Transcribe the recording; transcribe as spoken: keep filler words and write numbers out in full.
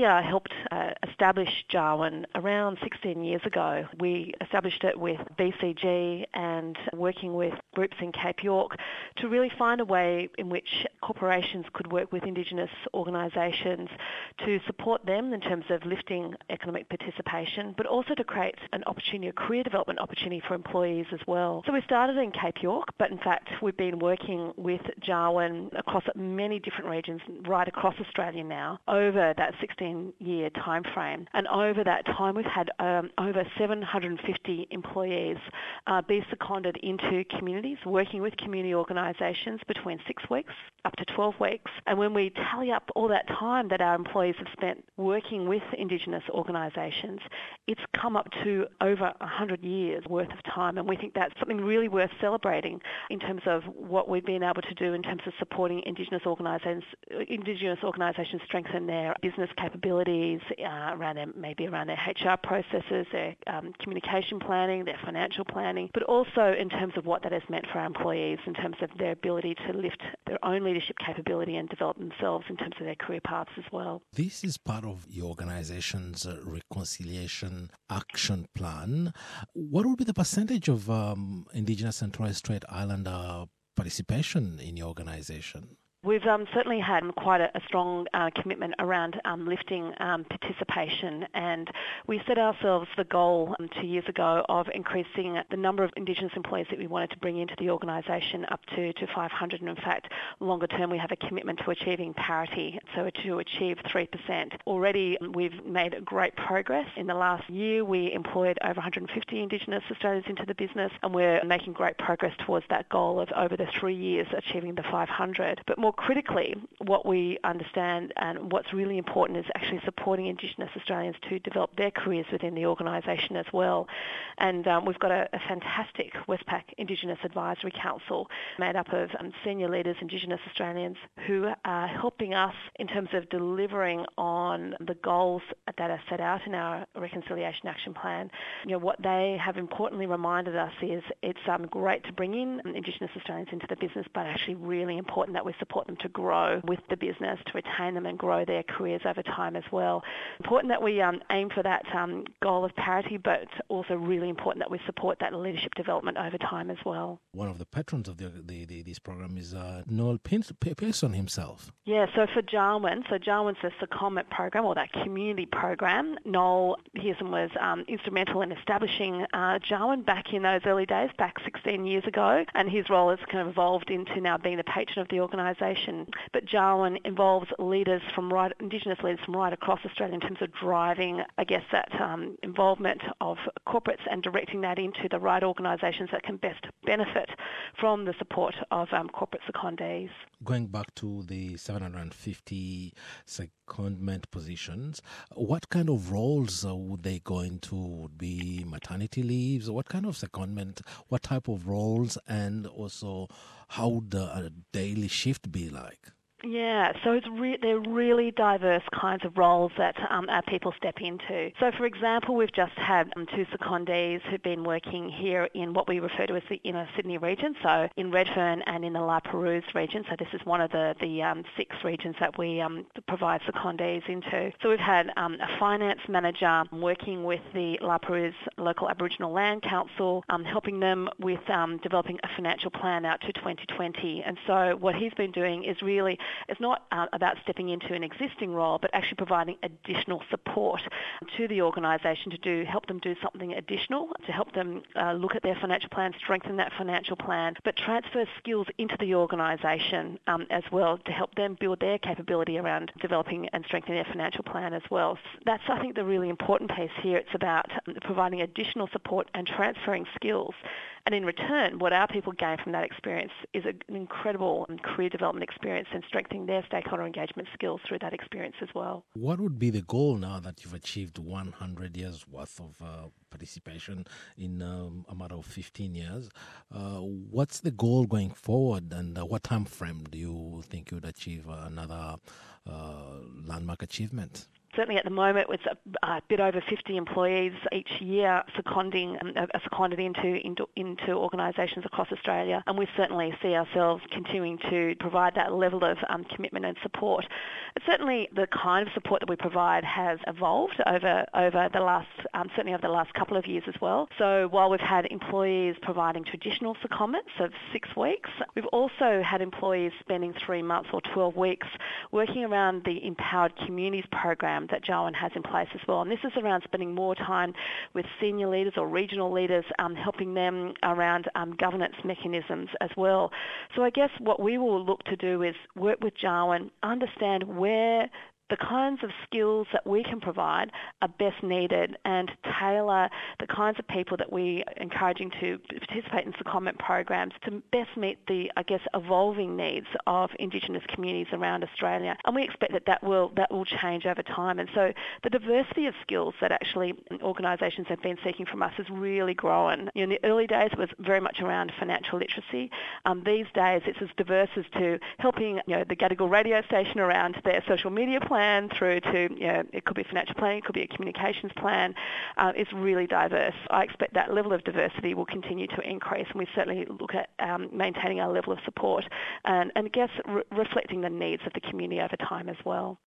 uh, helped uh, establish Jarwin around sixteen years ago. We established it with B C G and working with groups in Cape York to really find a way in which corporations could work with Indigenous organisations to support them in terms of lifting economic participation, but also to create an opportunity, a career development opportunity for employees as well. So we started in Cape York, but in fact we've been working with Jarwin across many different regions right across Australia now over that sixteen-year time frame. And over that time we've had um, over seven hundred fifty employees uh, be seconded into communities, working with community organisations between six weeks up to twelve weeks. And when we tally up all that time that our employees have spent working with Indigenous organisations, it's come up to over one hundred years worth of time. And we think that's something really worth celebrating in terms of what we've been able to do in terms of supporting Indigenous organisations, Indigenous organisations strengthen their business capabilities uh, around their, maybe around their H R processes, their um, communication planning, their financial planning, but also in terms of what that has meant for our employees in terms of their ability to lift their own leadership capability and develop themselves in terms of their career paths as well. This is part of your organization's uh, reconciliation action plan. What would be the percentage of um, Indigenous and Torres Strait Islander participation in your organization? We've um, certainly had quite a, a strong uh, commitment around um, lifting um, participation, and we set ourselves the goal um, two years ago of increasing the number of Indigenous employees that we wanted to bring into the organisation up to, to five hundred. And in fact, longer term, we have a commitment to achieving parity, so to achieve three percent. Already, we've made great progress. In the last year, we employed over one hundred fifty Indigenous Australians into the business, and we're making great progress towards that goal of over the three years achieving the five hundred. But more critically, what we understand and what's really important is actually supporting Indigenous Australians to develop their careers within the organisation as well. And um, we've got a, a fantastic Westpac Indigenous Advisory Council made up of um, senior leaders, Indigenous Australians, who are helping us in terms of delivering on the goals that are set out in our Reconciliation Action Plan. You know, what they have importantly reminded us is it's um, great to bring in Indigenous Australians into the business, but actually really important that we support them to grow with the business, to retain them and grow their careers over time as well. Important that we um, aim for that um, goal of parity, but also really important that we support that leadership development over time as well. One of the patrons of the, the, the this program is uh, Noel Pearson himself. Yeah, so for Jarwin, so Jarwin's the secondment program, or that community program. Noel Pearson was um, instrumental in establishing uh, Jarwin back in those early days, back sixteen years ago, and his role has kind of evolved into now being the patron of the organisation. But Jarwin involves leaders from right, Indigenous leaders from right across Australia in terms of driving, I guess, that um, involvement of corporates and directing that into the right organisations that can best benefit from the support of um, corporate secondees. Going back to the seven hundred fifty secondment positions, what kind of roles uh, would they go into? Would be maternity leaves? What kind of secondment? What type of roles? And also, how would the daily shift be like? Yeah, so it's re- they're really diverse kinds of roles that um, our people step into. So, for example, we've just had um, two secondees who've been working here in what we refer to as the inner Sydney region, so in Redfern and in the La Perouse region. So this is one of the, the um, six regions that we um, provide secondees into. So we've had um, a finance manager working with the La Perouse Local Aboriginal Land Council, um, helping them with um, developing a financial plan out to twenty twenty. And so what he's been doing is really It's not uh, about stepping into an existing role, but actually providing additional support to the organisation to do help them do something additional, to help them uh, look at their financial plan, strengthen that financial plan, but transfer skills into the organisation um, as well to help them build their capability around developing and strengthening their financial plan as well. So that's, I think, the really important piece here. It's about um, providing additional support and transferring skills. And in return, what our people gain from that experience is an incredible career development experience and strengthening their stakeholder engagement skills through that experience as well. What would be the goal now that you've achieved one hundred years worth of uh, participation in um, a matter of fifteen years? Uh, what's the goal going forward, and uh, what time frame do you think you'd achieve another uh, landmark achievement? Certainly at the moment, it's a, a bit over fifty employees each year seconding, um, are seconded into, into, into organisations across Australia, and we certainly see ourselves continuing to provide that level of um, commitment and support. Certainly the kind of support that we provide has evolved over, over the last, um, certainly over the last couple of years as well. So while we've had employees providing traditional secondments of six weeks, we've also had employees spending three months or twelve weeks working around the Empowered Communities program that Jawun has in place as well. And this is around spending more time with senior leaders or regional leaders, um, helping them around um, governance mechanisms as well. So I guess what we will look to do is work with Jawun, understand where the kinds of skills that we can provide are best needed and tailor the kinds of people that we are encouraging to participate in secondment programs to best meet the, I guess, evolving needs of Indigenous communities around Australia. And we expect that that will, that will change over time. And so the diversity of skills that actually organisations have been seeking from us has really grown. You know, in the early days, it was very much around financial literacy. Um, these days, it's as diverse as to helping, you know, the Gadigal radio station around their social media plan plan through to, you know, it could be financial planning, it could be a communications plan. Uh, it's really diverse. I expect that level of diversity will continue to increase, and we certainly look at um, maintaining our level of support and, and I guess, re- reflecting the needs of the community over time as well.